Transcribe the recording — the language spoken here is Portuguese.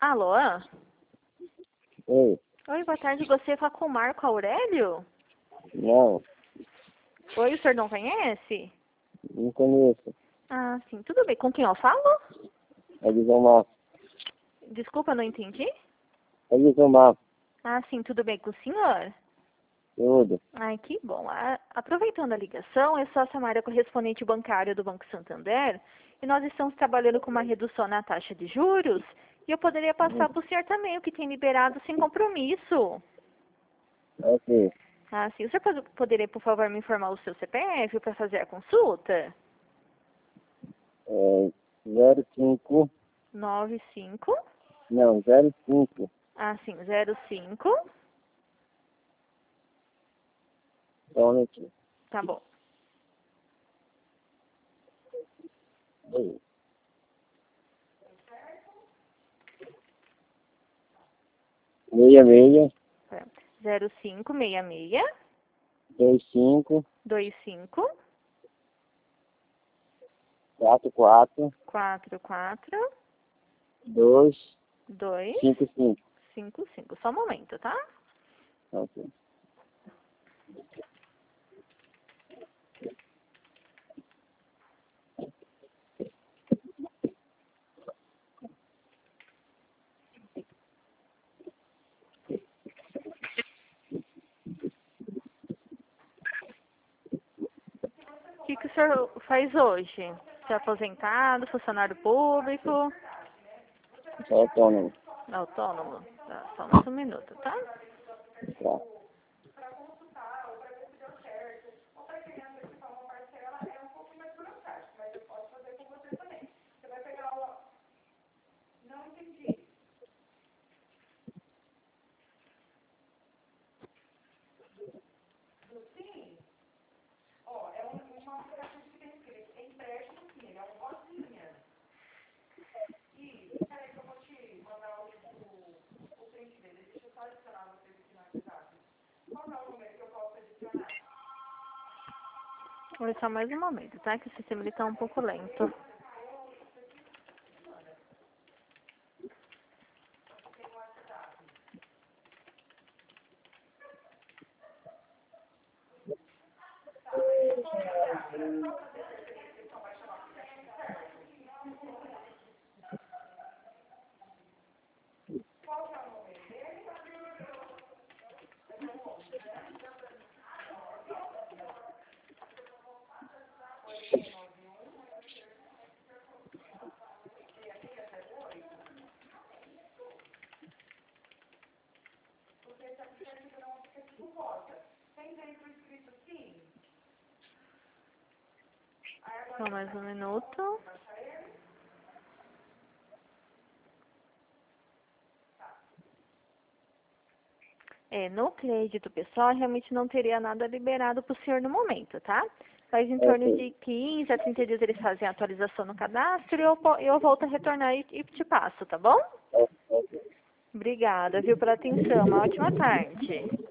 Alô? Oi, Oi, boa tarde. Você fala com o Marco Aurélio? não, Oi, o senhor não conhece? não conheço. Ah, sim. Tudo bem. Com quem eu falo? É Guizomar. Desculpa, não entendi. É Guizomar, Ah, sim. Tudo bem com o senhor? tudo. Ai, que bom. Aproveitando a ligação, eu sou a Samara, correspondente bancária do Banco Santander, e nós estamos trabalhando com uma redução na taxa de juros, e eu poderia passar para o senhor também, o que tem liberado sem compromisso. Ok. Ah, sim. O senhor poderia, por favor, me informar o seu CPF para fazer a consulta? É 05, 95. não, 05, Ah, sim. 05. só um minutinho. Tá bom. Oi. 66, 05 66 25, 25 44, 44 2, 2 55. 55. Só um momento, tá? Ok. O que o senhor faz hoje? Você é aposentado, funcionário público, Só autônomo. autônomo? Tá, só mais um minuto, tá? Tá. Vou só mais um momento, tá? Que o sistema está um pouco lento. Só mais um minuto. No crédito pessoal, realmente não teria nada liberado para o senhor no momento, tá? Mas em torno Ok. de 15 a 30 dias eles fazem a atualização no cadastro e eu volto a retornar e te passo, tá bom? Ok. Obrigada, viu, pela atenção. Uma ótima tarde.